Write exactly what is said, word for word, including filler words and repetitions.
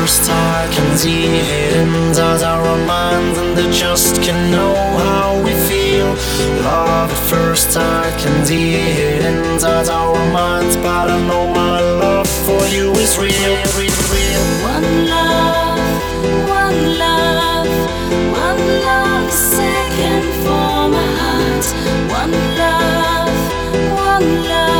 first sight can see hidden inside our minds, and they just can know how we feel. Love at first sight can see hidden inside our minds, but I know my love for you is real, real, real. One love, one love, one love, second for my heart. One love, one love.